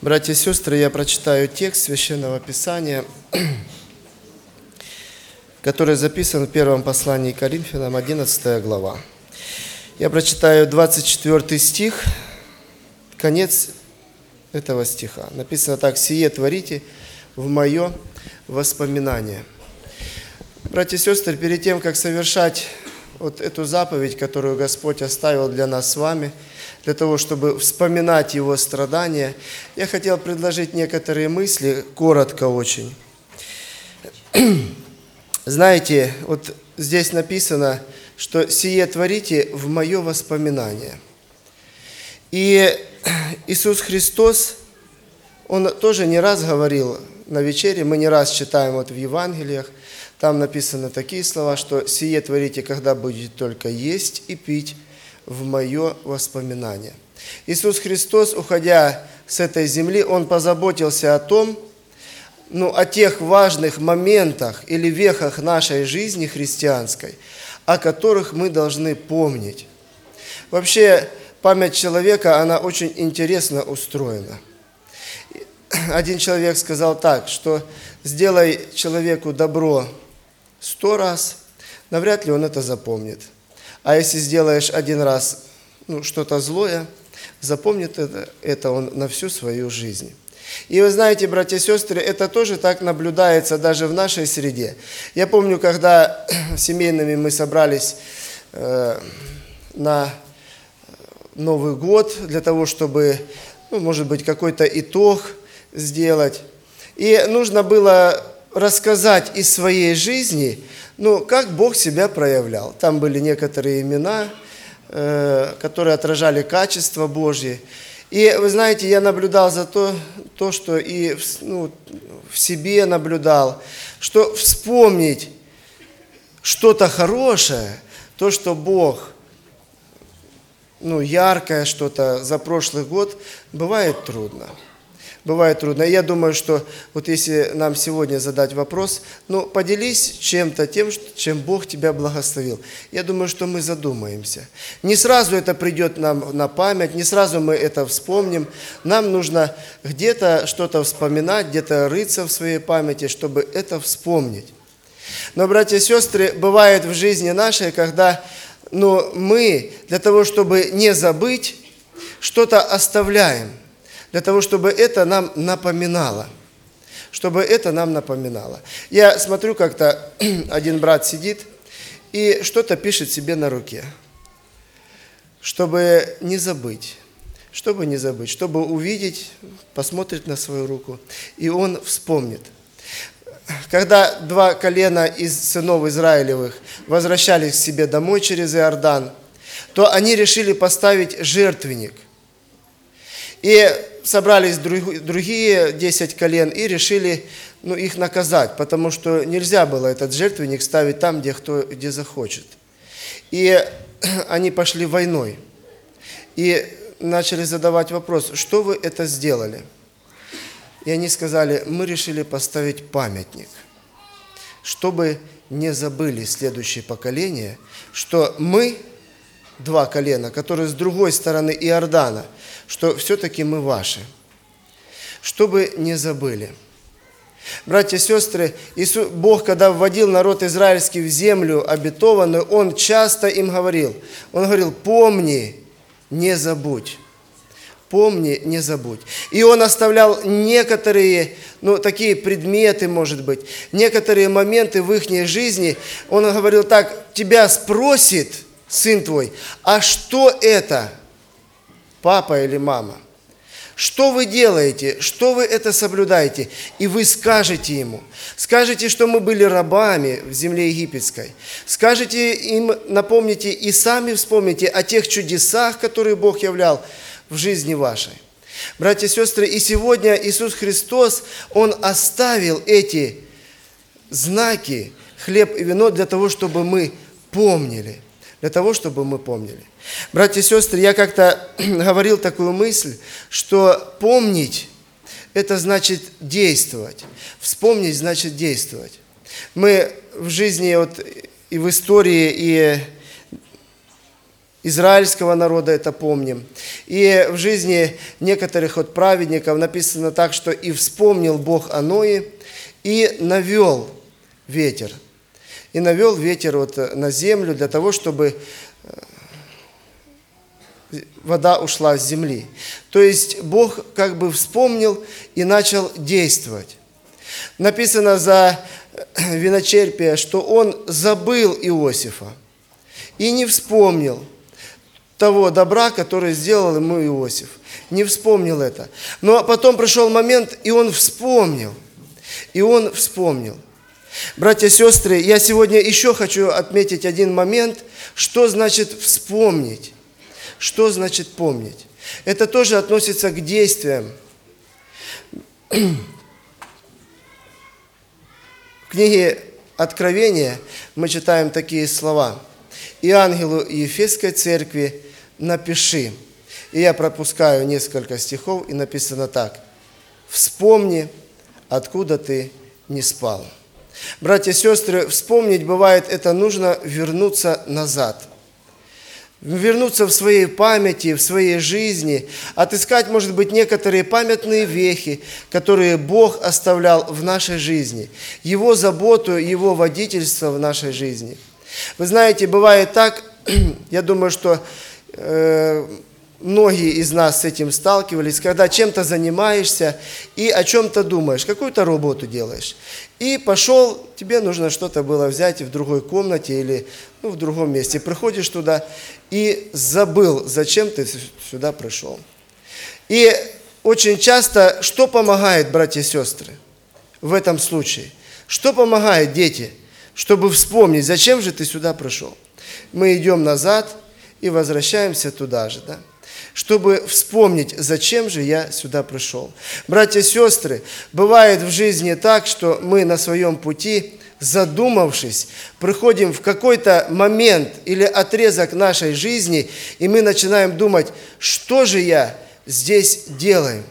Братья и сестры, я прочитаю текст Священного Писания, который записан в первом послании к Коринфянам, 11 глава. Я прочитаю 24 стих, конец этого стиха. Написано так: «Сие творите в мое воспоминание». Братья и сестры, перед тем, как совершать вот эту заповедь, которую Господь оставил для нас с вами, для того, чтобы вспоминать Его страдания, я хотел предложить некоторые мысли, коротко очень. Знаете, вот здесь написано, что «сие творите в мое воспоминание». И Иисус Христос, Он тоже не раз говорил на вечере, мы не раз читаем вот в Евангелиях, там написаны такие слова, что «сие творите, когда будете только есть и пить в мое воспоминание». Иисус Христос, уходя с этой земли, Он позаботился о том, о тех важных моментах или вехах нашей жизни христианской, о которых мы должны помнить. Вообще, память человека, она очень интересно устроена. Один человек сказал так, что сделай человеку добро 100 раз, навряд ли он это запомнит. А если сделаешь один раз что-то злое, запомнит это он на всю свою жизнь. И вы знаете, братья и сестры, это тоже так наблюдается даже в нашей среде. Я помню, когда семейными мы собрались на Новый год для того, чтобы, может быть, какой-то итог сделать. И нужно было рассказать из своей жизни, как Бог себя проявлял. Там были некоторые имена, которые отражали качество Божье. И вы знаете, я наблюдал за то, что и в себе наблюдал, что вспомнить что-то хорошее, то, что Бог, яркое что-то за прошлый год, бывает трудно. Бывает трудно. И я думаю, что вот если нам сегодня задать вопрос, поделись чем-то тем, чем Бог тебя благословил. Я думаю, что мы задумаемся. Не сразу это придет нам на память, не сразу мы это вспомним. Нам нужно где-то что-то вспоминать, где-то рыться в своей памяти, чтобы это вспомнить. Но, братья и сестры, бывает в жизни нашей, когда мы для того, чтобы не забыть, что-то оставляем. Для того, чтобы это нам напоминало. Я смотрю, как-то один брат сидит и что-то пишет себе на руке, чтобы не забыть, чтобы увидеть, посмотрит на свою руку, и он вспомнит. Когда 2 колена из сынов Израилевых возвращались к себе домой через Иордан, то они решили поставить жертвенник. И собрались другие 10 колен и решили их наказать, потому что нельзя было этот жертвенник ставить там, где захочет. И они пошли войной и начали задавать вопрос: что вы это сделали? И они сказали: мы решили поставить памятник, чтобы не забыли следующее поколение, что мы, 2 колена, которые с другой стороны Иордана, что все-таки мы ваши, чтобы не забыли. Братья и сестры, Бог, когда вводил народ израильский в землю обетованную, Он часто им говорил, Он говорил: помни, не забудь. Помни, не забудь. И Он оставлял некоторые, такие предметы, может быть, некоторые моменты в их жизни. Он говорил так: тебя спросит сын твой: а что это, папа или мама? Что вы делаете? Что вы это соблюдаете? И вы скажете ему. Скажете, что мы были рабами в земле египетской. Скажете им, напомните и сами вспомните о тех чудесах, которые Бог являл в жизни вашей. Братья и сестры, и сегодня Иисус Христос, Он оставил эти знаки, хлеб и вино, для того, чтобы мы помнили. Братья и сестры, я как-то говорил такую мысль, что помнить – это значит действовать. Вспомнить – значит действовать. Мы в жизни и в истории, и израильского народа это помним. И в жизни некоторых от праведников написано так, что «И вспомнил Бог о Ное, и навел ветер». И навел ветер на землю для того, чтобы вода ушла с земли. То есть Бог как бы вспомнил и начал действовать. Написано за виночерпия, что он забыл Иосифа и не вспомнил того добра, который сделал ему Иосиф. Не вспомнил это. Но потом пришел момент, и он вспомнил. И он вспомнил. Братья и сестры, я сегодня еще хочу отметить один момент, что значит вспомнить. Что значит помнить? Это тоже относится к действиям. В книге Откровения мы читаем такие слова. «И ангелу Ефесской церкви напиши». И я пропускаю несколько стихов, и написано так. «Вспомни, откуда ты не спал». Братья и сестры, вспомнить бывает, это нужно вернуться назад. Вернуться в своей памяти, в своей жизни, отыскать, может быть, некоторые памятные вехи, которые Бог оставлял в нашей жизни, Его заботу, Его водительство в нашей жизни. Вы знаете, бывает так, я думаю, что многие из нас с этим сталкивались, когда чем-то занимаешься и о чем-то думаешь, какую-то работу делаешь. И пошел, тебе нужно что-то было взять в другой комнате или в другом месте. Приходишь туда и забыл, зачем ты сюда пришел. И очень часто, что помогает, братья и сестры, в этом случае? Что помогает, дети, чтобы вспомнить, зачем же ты сюда пришел? Мы идем назад и возвращаемся туда же, да? Чтобы вспомнить, зачем же я сюда пришел. Братья и сестры, бывает в жизни так, что мы на своем пути, задумавшись, приходим в какой-то момент или отрезок нашей жизни, и мы начинаем думать, что же я здесь делаю.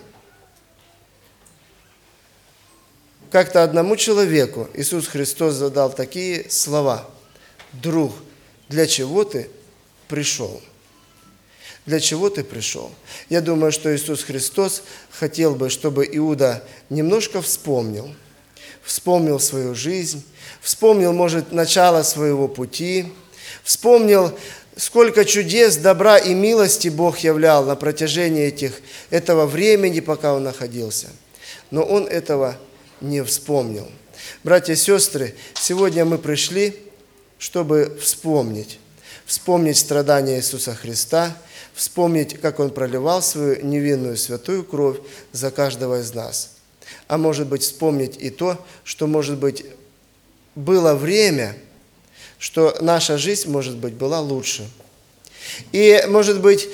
Как-то одному человеку Иисус Христос задал такие слова: «Друг, для чего ты пришел?» Для чего ты пришел? Я думаю, что Иисус Христос хотел бы, чтобы Иуда немножко вспомнил свою жизнь, вспомнил, может, начало своего пути, вспомнил, сколько чудес, добра и милости Бог являл на протяжении этого времени, пока он находился. Но он этого не вспомнил. Братья и сестры, сегодня мы пришли, чтобы вспомнить страдания Иисуса Христа, вспомнить, как Он проливал свою невинную святую кровь за каждого из нас. А может быть, вспомнить и то, что, может быть, было время, что наша жизнь, может быть, была лучше. И, может быть,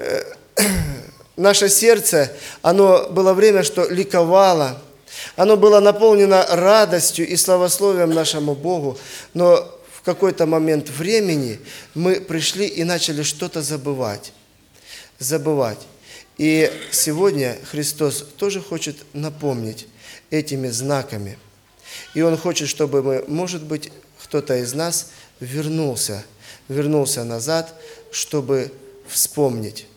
наше сердце, оно было время, что ликовало, оно было наполнено радостью и славословием нашему Богу, но в какой-то момент времени мы пришли и начали что-то забывать. И сегодня Христос тоже хочет напомнить этими знаками. И Он хочет, чтобы мы, может быть, кто-то из нас вернулся назад, чтобы вспомнить.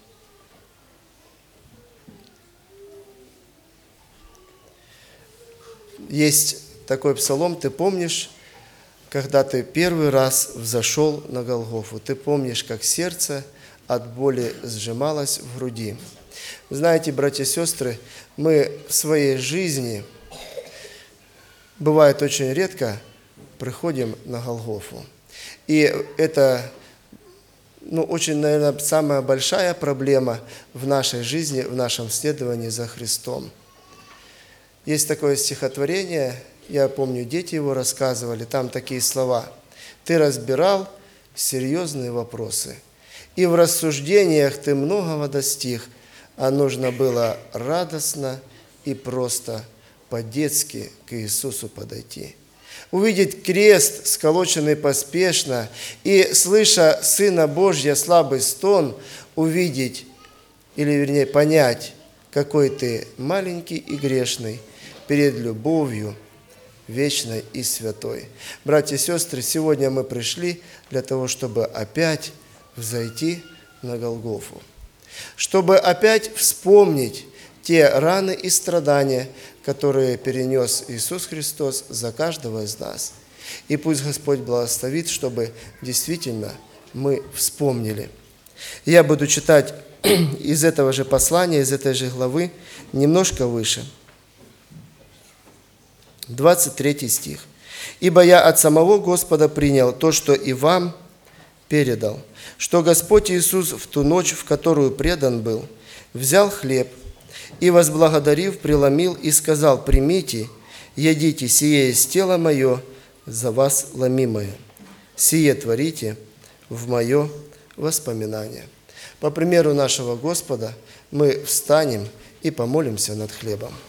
Есть такой псалом, ты помнишь, когда ты первый раз взошел на Голгофу, ты помнишь, как сердце от боли сжималось в груди. Вы знаете, братья и сестры, мы в своей жизни, бывает очень редко, приходим на Голгофу. И это, очень, наверное, самая большая проблема в нашей жизни, в нашем следовании за Христом. Есть такое стихотворение, я помню, дети его рассказывали, там такие слова: «Ты разбирал серьезные вопросы, и в рассуждениях ты многого достиг, а нужно было радостно и просто по-детски к Иисусу подойти. Увидеть крест, сколоченный поспешно, и, слыша Сына Божья слабый стон, увидеть, или вернее понять, какой ты маленький и грешный перед любовью вечной и святой». Братья и сестры, сегодня мы пришли для того, чтобы опять взойти на Голгофу, чтобы опять вспомнить те раны и страдания, которые перенес Иисус Христос за каждого из нас. И пусть Господь благословит, чтобы действительно мы вспомнили. Я буду читать из этого же послания, из этой же главы, немножко выше. 23 стих. «Ибо я от самого Господа принял то, что и вам передал, что Господь Иисус в ту ночь, в которую предан был, взял хлеб и, возблагодарив, преломил и сказал: примите, едите, сие есть тело мое, за вас ломимое. Сие творите в мое воспоминание». По примеру нашего Господа мы встанем и помолимся над хлебом.